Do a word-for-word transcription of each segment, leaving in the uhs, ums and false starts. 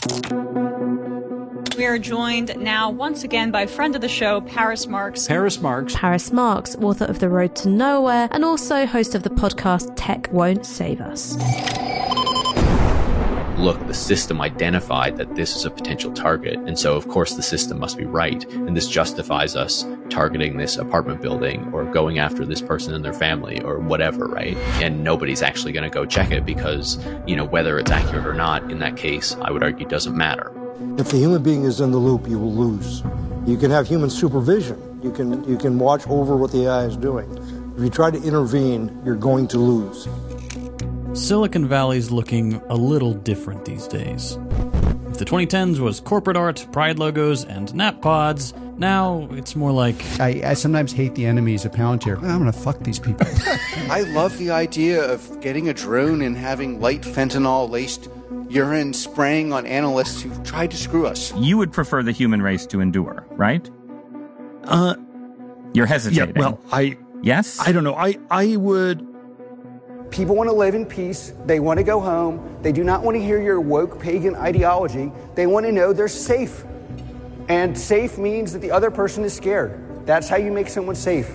We are joined now once again by friend of the show, Paris Marx. Paris Marx. Paris Marx, author of The Road to Nowhere, and also host of the podcast Tech Won't Save Us. Look, the system identified that this is a potential target, and so of course the system must be right, and this justifies us targeting this apartment building or going after this person and their family or whatever, right? And nobody's actually going to go check it because, you know, whether it's accurate or not, in that case, I would argue doesn't matter. If the human being is in the loop, you will lose. You can have human supervision. You can, you can watch over what the A I is doing. If you try to intervene, you're going to lose. Silicon Valley's looking a little different these days. If the twenty tens was corporate art, pride logos, and nap pods, now it's more like... I, I sometimes hate the enemies of Palantir. I'm gonna fuck these people. I love the idea of getting a drone and having light fentanyl-laced urine spraying on analysts who tried to screw us. You would prefer the human race to endure, right? Uh... You're hesitating. Yeah, well, I... Yes? I don't know. I, I would... People want to live in peace. They want to go home. They do not want to hear your woke pagan ideology. They want to know they're safe. And safe means that the other person is scared. That's how you make someone safe.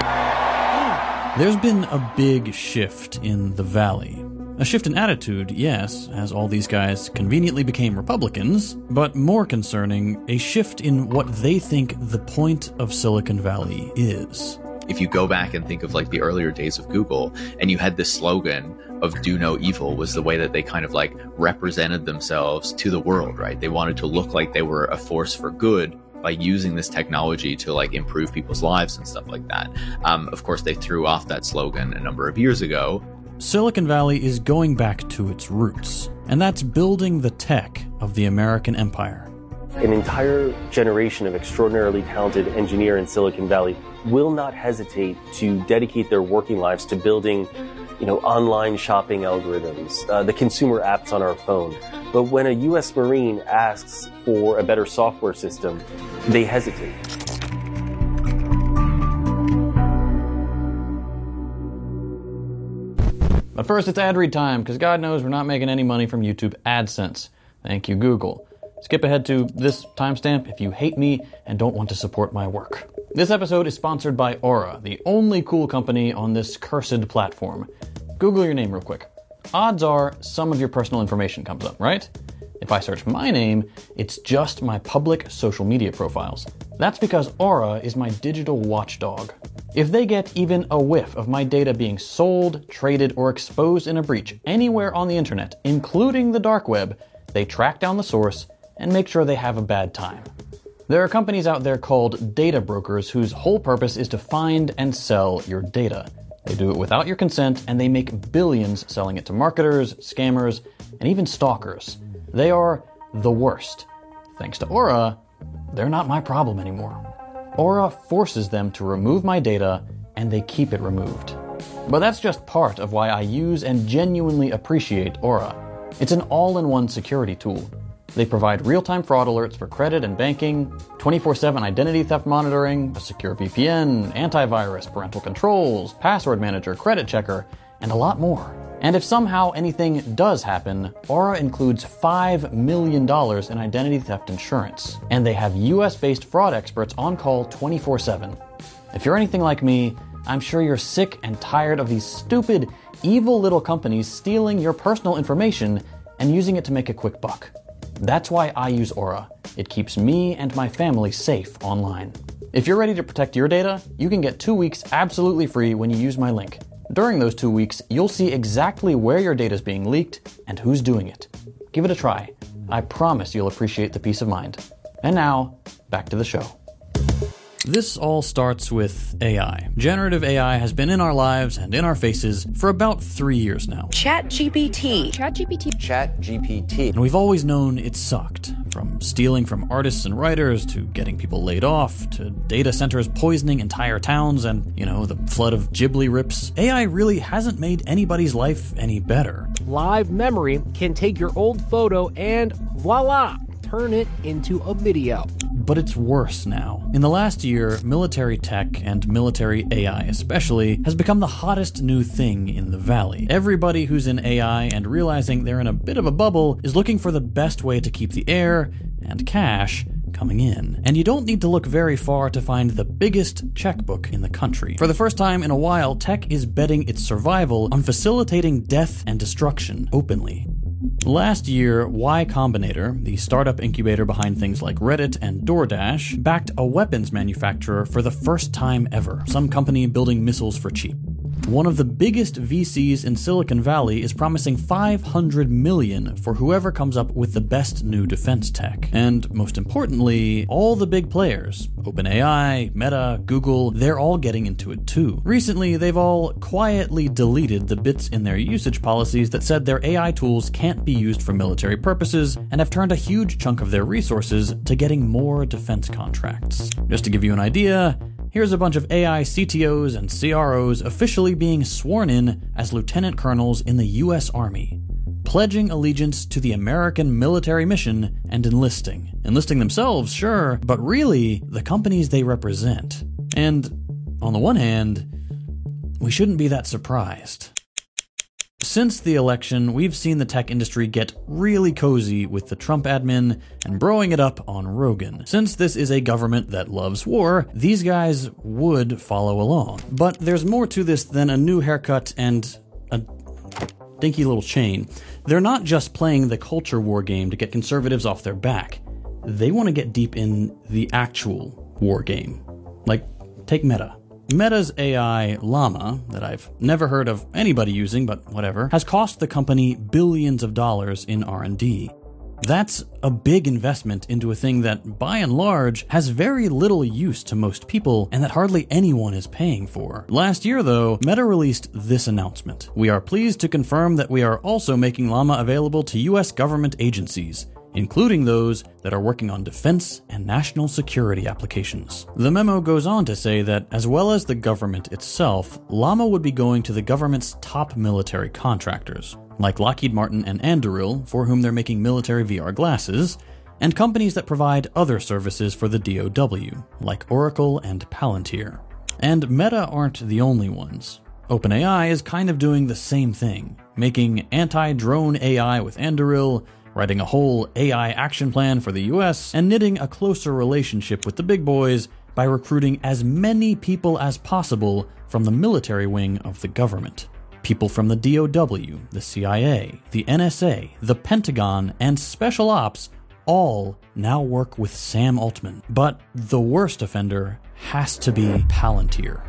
There's been a big shift in the Valley. A shift in attitude, yes, as all these guys conveniently became Republicans, but more concerning, a shift in what they think the point of Silicon Valley is. If you go back and think of like the earlier days of Google, and you had this slogan of do no evil, was the way that they kind of like represented themselves to the world, right? They wanted to look like they were a force for good by using this technology to like improve people's lives and stuff like that. Um, of course, they threw off that slogan a number of years ago. Silicon Valley is going back to its roots, and that's building the tech of the American empire. An entire generation of extraordinarily talented engineers in Silicon Valley will not hesitate to dedicate their working lives to building, you know, online shopping algorithms, uh, the consumer apps on our phone. But when a U S Marine asks for a better software system, they hesitate. But first, it's ad read time, because God knows we're not making any money from YouTube AdSense. Thank you, Google. Skip ahead to this timestamp if you hate me and don't want to support my work. This episode is sponsored by Aura, the only cool company on this cursed platform. Google your name real quick. Odds are some of your personal information comes up, right? If I search my name, it's just my public social media profiles. That's because Aura is my digital watchdog. If they get even a whiff of my data being sold, traded, or exposed in a breach anywhere on the internet, including the dark web, they track down the source and make sure they have a bad time. There are companies out there called data brokers whose whole purpose is to find and sell your data. They do it without your consent, and they make billions selling it to marketers, scammers, and even stalkers. They are the worst. Thanks to Aura, they're not my problem anymore. Aura forces them to remove my data, and they keep it removed. But that's just part of why I use and genuinely appreciate Aura. It's an all-in-one security tool. They provide real-time fraud alerts for credit and banking, twenty-four seven identity theft monitoring, a secure V P N, antivirus, parental controls, password manager, credit checker, and a lot more. And if somehow anything does happen, Aura includes five million dollars in identity theft insurance. And they have U S-based fraud experts on call twenty-four seven. If you're anything like me, I'm sure you're sick and tired of these stupid, evil little companies stealing your personal information and using it to make a quick buck. That's why I use Aura. It keeps me and my family safe online. If you're ready to protect your data, you can get two weeks absolutely free when you use my link. During those two weeks, you'll see exactly where your data is being leaked and who's doing it. Give it a try. I promise you'll appreciate the peace of mind. And now, back to the show. This all starts with A I. Generative A I has been in our lives and in our faces for about three years now. ChatGPT. ChatGPT. ChatGPT. And we've always known it sucked. From stealing from artists and writers, to getting people laid off, to data centers poisoning entire towns, and, you know, the flood of Ghibli rips. A I really hasn't made anybody's life any better. Live Memory can take your old photo and voila! Turn it into a video. But it's worse now. In the last year, military tech and military A I especially has become the hottest new thing in the Valley. Everybody who's in A I and realizing they're in a bit of a bubble is looking for the best way to keep the air and cash coming in. And you don't need to look very far to find the biggest checkbook in the country. For the first time in a while, tech is betting its survival on facilitating death and destruction openly. Last year, Y Combinator, the startup incubator behind things like Reddit and DoorDash, backed a weapons manufacturer for the first time ever, some company building missiles for cheap. One of the biggest V Cs in Silicon Valley is promising five hundred million dollars for whoever comes up with the best new defense tech. And most importantly, all the big players, OpenAI, Meta, Google, they're all getting into it too. Recently, they've all quietly deleted the bits in their usage policies that said their A I tools can't be used for military purposes and have turned a huge chunk of their resources to getting more defense contracts. Just to give you an idea, here's a bunch of A I C T Os and C R Os officially being sworn in as lieutenant colonels in the U S Army, pledging allegiance to the American military mission and enlisting. Enlisting themselves, sure, but really the companies they represent. And on the one hand, we shouldn't be that surprised. Since the election, we've seen the tech industry get really cozy with the Trump admin and broing it up on Rogan. Since this is a government that loves war, these guys would follow along. But there's more to this than a new haircut and a dinky little chain. They're not just playing the culture war game to get conservatives off their back. They want to get deep in the actual war game. Like, take Meta. Meta's A I, Llama, that I've never heard of anybody using, but whatever, has cost the company billions of dollars in R and D. That's a big investment into a thing that, by and large, has very little use to most people and that hardly anyone is paying for. Last year, though, Meta released this announcement. We are pleased to confirm that we are also making Llama available to U S government agencies, including those that are working on defense and national security applications. The memo goes on to say that, as well as the government itself, Llama would be going to the government's top military contractors, like Lockheed Martin and Anduril, for whom they're making military V R glasses, and companies that provide other services for the D O W, like Oracle and Palantir. And Meta aren't the only ones. OpenAI is kind of doing the same thing, making anti-drone A I with Anduril, writing a whole A I action plan for the U S, and knitting a closer relationship with the big boys by recruiting as many people as possible from the military wing of the government. People from the D O W, the C I A, the N S A, the Pentagon, and Special Ops all now work with Sam Altman. But the worst offender has to be Palantir.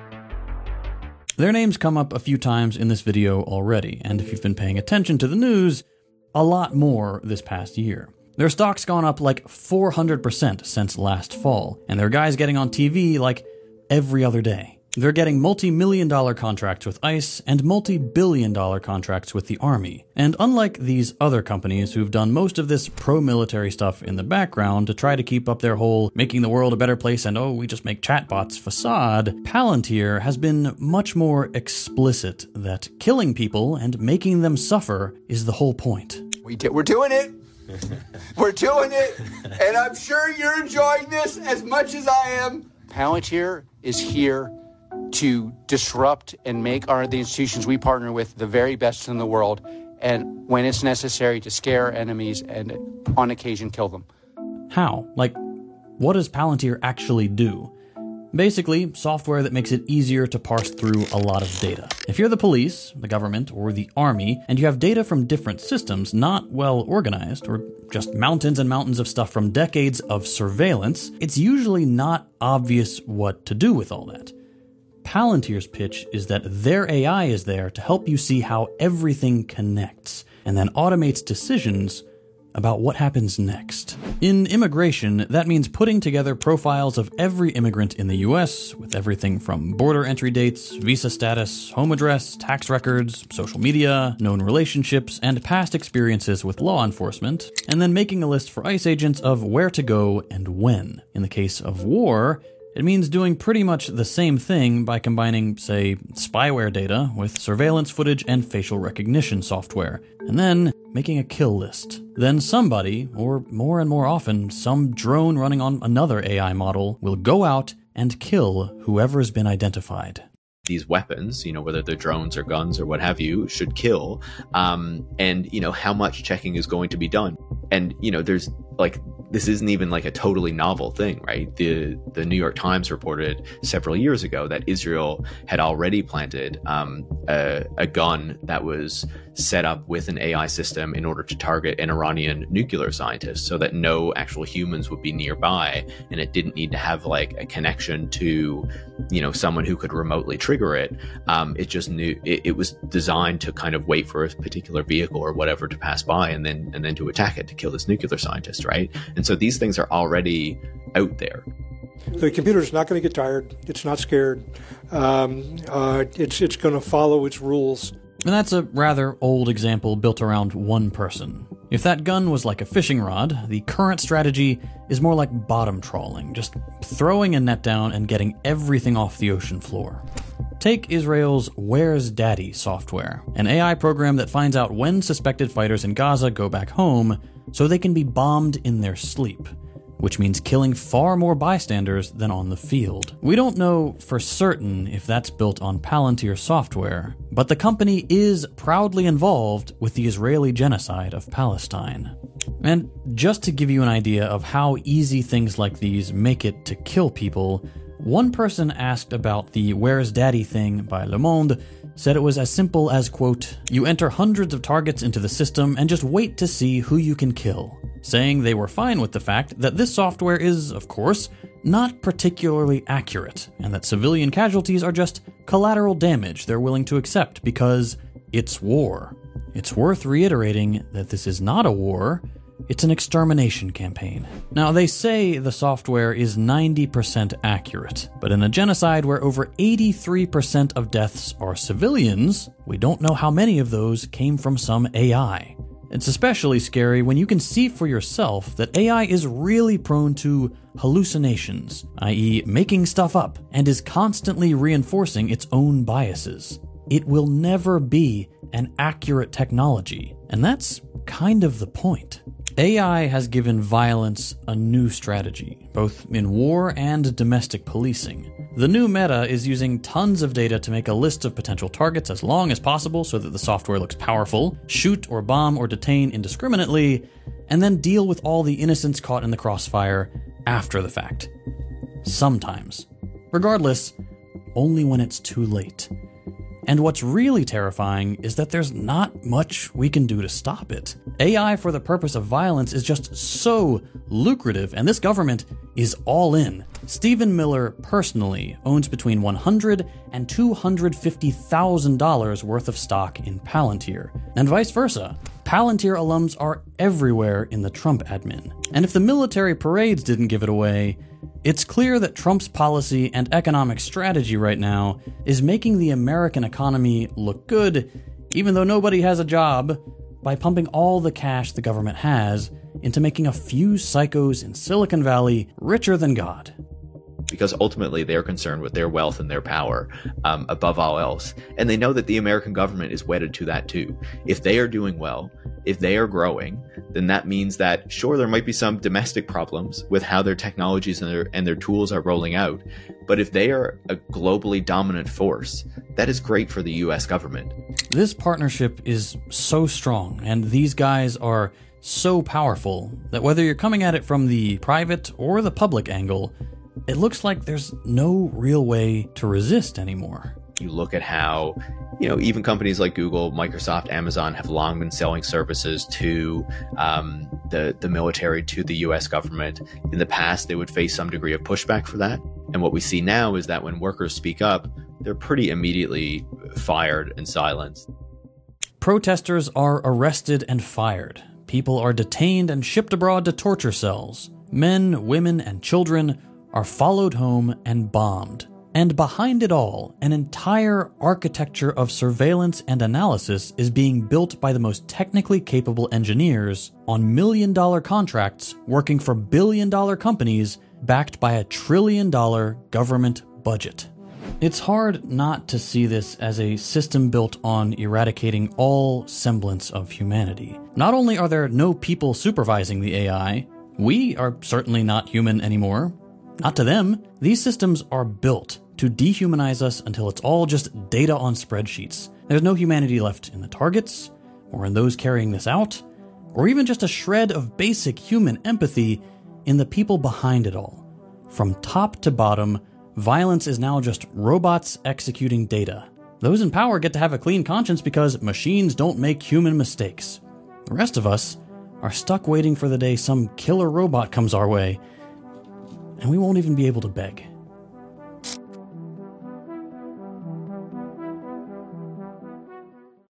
Their names come up a few times in this video already, and if you've been paying attention to the news, a lot more this past year. Their stock's gone up like four hundred percent since last fall, and their guys getting on T V like every other day. They're getting multi-million dollar contracts with ICE and multi-billion dollar contracts with the Army. And unlike these other companies who've done most of this pro-military stuff in the background to try to keep up their whole making the world a better place and oh, we just make chatbots facade, Palantir has been much more explicit that killing people and making them suffer is the whole point. We did, we're doing it. We're doing it. And I'm sure you're enjoying this as much as I am. Palantir is here to disrupt and make our the institutions we partner with the very best in the world, and when it's necessary, to scare enemies and on occasion kill them. How? Like, what does Palantir actually do? Basically, software that makes it easier to parse through a lot of data. If you're the police, the government, or the army, and you have data from different systems not well organized, or just mountains and mountains of stuff from decades of surveillance, it's usually not obvious what to do with all that. Palantir's pitch is that their A I is there to help you see how everything connects, and then automates decisions about what happens next. In immigration, that means putting together profiles of every immigrant in the U S, with everything from border entry dates, visa status, home address, tax records, social media, known relationships, and past experiences with law enforcement, and then making a list for ICE agents of where to go and when. In the case of war, It means doing pretty much the same thing by combining, say, spyware data with surveillance footage and facial recognition software, and then making a kill list. Then somebody, or more and more often, some drone running on another A I model, will go out and kill whoever has been identified. These weapons, you know, whether they're drones or guns or what have you, should kill. Um, and, you know, how much checking is going to be done. And, you know, there's like, this isn't even like a totally novel thing, right? The the New York Times reported several years ago that Israel had already planted um, a, a gun that was set up with an A I system in order to target an Iranian nuclear scientist, so that no actual humans would be nearby, and it didn't need to have like a connection to, you know, someone who could remotely trigger it. Um, it just knew it, it was designed to kind of wait for a particular vehicle or whatever to pass by, and then and then to attack it to kill this nuclear scientist, right? And so these things are already out there. The computer's not going to get tired. It's not scared. Um, uh, it's it's going to follow its rules. And that's a rather old example built around one person. If that gun was like a fishing rod, the current strategy is more like bottom trawling, just throwing a net down and getting everything off the ocean floor. Take Israel's Where's Daddy software, an A I program that finds out when suspected fighters in Gaza go back home so they can be bombed in their sleep, which means killing far more bystanders than on the field. We don't know for certain if that's built on Palantir software, but the company is proudly involved with the Israeli genocide of Palestine. And just to give you an idea of how easy things like these make it to kill people, one person asked about the Where's Daddy thing by Le Monde said it was as simple as, quote, you enter hundreds of targets into the system and just wait to see who you can kill, saying they were fine with the fact that this software is, of course, not particularly accurate, and that civilian casualties are just collateral damage they're willing to accept because it's war. It's worth reiterating that this is not a war, it's an extermination campaign. Now, they say the software is ninety percent accurate, but in a genocide where over eighty-three percent of deaths are civilians, we don't know how many of those came from some A I. It's especially scary when you can see for yourself that A I is really prone to hallucinations, that is making stuff up, and is constantly reinforcing its own biases. It will never be an accurate technology, and that's kind of the point. A I has given violence a new strategy, both in war and domestic policing. The new meta is using tons of data to make a list of potential targets as long as possible so that the software looks powerful, shoot or bomb or detain indiscriminately, and then deal with all the innocents caught in the crossfire after the fact. Sometimes. Regardless, only when it's too late. And what's really terrifying is that there's not much we can do to stop it. A I for the purpose of violence is just so lucrative, and this government is all in. Stephen Miller personally owns between one hundred thousand dollars and two hundred fifty thousand dollars worth of stock in Palantir, and vice versa. Palantir alums are everywhere in the Trump admin. And if the military parades didn't give it away, it's clear that Trump's policy and economic strategy right now is making the American economy look good, even though nobody has a job, by pumping all the cash the government has into making a few psychos in Silicon Valley richer than God. Because ultimately they're concerned with their wealth and their power um, above all else. And they know that the American government is wedded to that too. If they are doing well, if they are growing, then that means that, sure, there might be some domestic problems with how their technologies and their, and their tools are rolling out. But if they are a globally dominant force, that is great for the U S government. This partnership is so strong, and these guys are so powerful that whether you're coming at it from the private or the public angle, it looks like there's no real way to resist anymore. You look at how, you know, even companies like Google, Microsoft, Amazon have long been selling services to um, the, the military, to the U S government. In the past, they would face some degree of pushback for that. And what we see now is that when workers speak up, they're pretty immediately fired and silenced. Protesters are arrested and fired. People are detained and shipped abroad to torture cells. Men, women, and children are followed home and bombed. And behind it all, an entire architecture of surveillance and analysis is being built by the most technically capable engineers on million-dollar contracts working for billion-dollar companies backed by a trillion dollar government budget. It's hard not to see this as a system built on eradicating all semblance of humanity. Not only are there no people supervising the A I, we are certainly not human anymore. Not to them. These systems are built to dehumanize us until it's all just data on spreadsheets. There's no humanity left in the targets, or in those carrying this out, or even just a shred of basic human empathy in the people behind it all. From top to bottom, violence is now just robots executing data. Those in power get to have a clean conscience because machines don't make human mistakes. The rest of us are stuck waiting for the day some killer robot comes our way, and we won't even be able to beg.